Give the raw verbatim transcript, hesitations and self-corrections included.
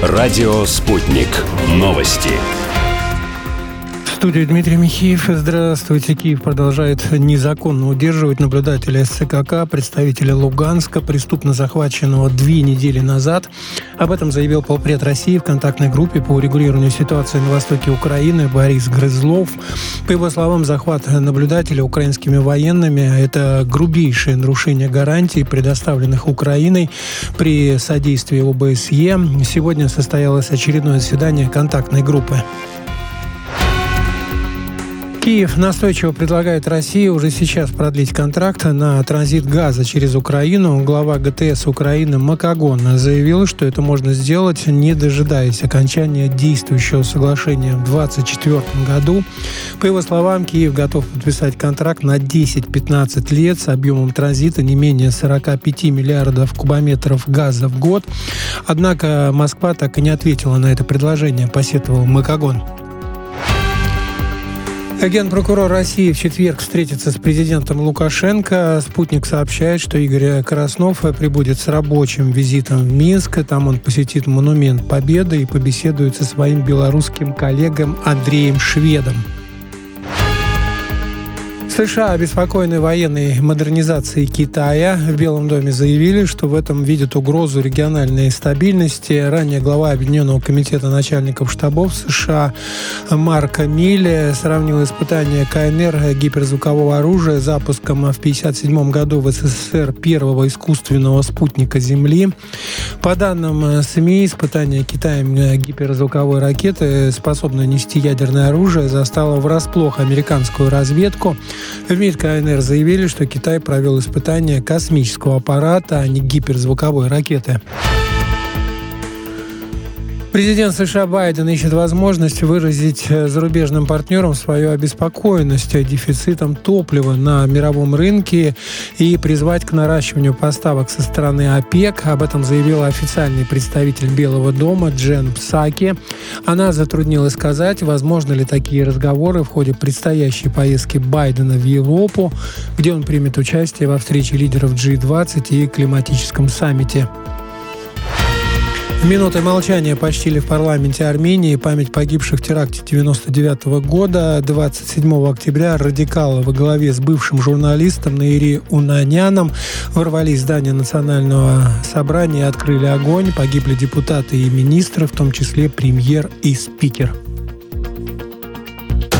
Радио «Спутник». Новости. В студии Дмитрий Михеев. Здравствуйте. Киев продолжает незаконно удерживать наблюдателя СЦКК, представителя Луганска, преступно захваченного две недели назад. Об этом заявил полпред России в контактной группе по урегулированию ситуации на востоке Украины Борис Грызлов. По его словам, захват наблюдателя украинскими военными – это грубейшее нарушение гарантий, предоставленных Украиной при содействии ОБСЕ. Сегодня состоялось очередное заседание контактной группы. Киев настойчиво предлагает России уже сейчас продлить контракт на транзит газа через Украину. Глава ГТС Украины Макогон заявил, что это можно сделать, не дожидаясь окончания действующего соглашения в двадцать четвёртом году. По его словам, Киев готов подписать контракт на десять-пятнадцать лет с объемом транзита не менее сорок пять миллиардов кубометров газа в год. Однако Москва так и не ответила на это предложение, посетовал Макогон. Генпрокурор России в четверг встретится с президентом Лукашенко. «Спутник» сообщает, что Игорь Краснов прибудет с рабочим визитом в Минск. Там он посетит монумент Победы и побеседует со своим белорусским коллегой Андреем Шведом. США, обеспокоенные военной модернизацией Китая, в Белом доме заявили, что в этом видят угрозу региональной стабильности. Ранее глава Объединенного комитета начальников штабов США Марк Милле сравнил испытания КНР гиперзвукового оружия с запуском в тысяча девятьсот пятьдесят седьмом году в СССР первого искусственного спутника Земли. По данным СМИ, испытание Китаем гиперзвуковой ракеты, способной нести ядерное оружие, застало врасплох американскую разведку. В МИД КНР заявили, что Китай провел испытания космического аппарата, а не гиперзвуковой ракеты. Президент США Байден ищет возможность выразить зарубежным партнерам свою обеспокоенность дефицитом топлива на мировом рынке и призвать к наращиванию поставок со стороны ОПЕК. Об этом заявила официальный представитель Белого дома Джен Псаки. Она затруднилась сказать, возможно ли такие разговоры в ходе предстоящей поездки Байдена в Европу, где он примет участие во встрече лидеров джи двадцать и климатическом саммите. Минутой молчания почтили в парламенте Армении память погибших в теракте девяносто девятого года. двадцать седьмого октября радикалы во главе с бывшим журналистом Наири Унаняном ворвались в здание Национального собрания и открыли огонь. Погибли депутаты и министры, в том числе премьер и спикер.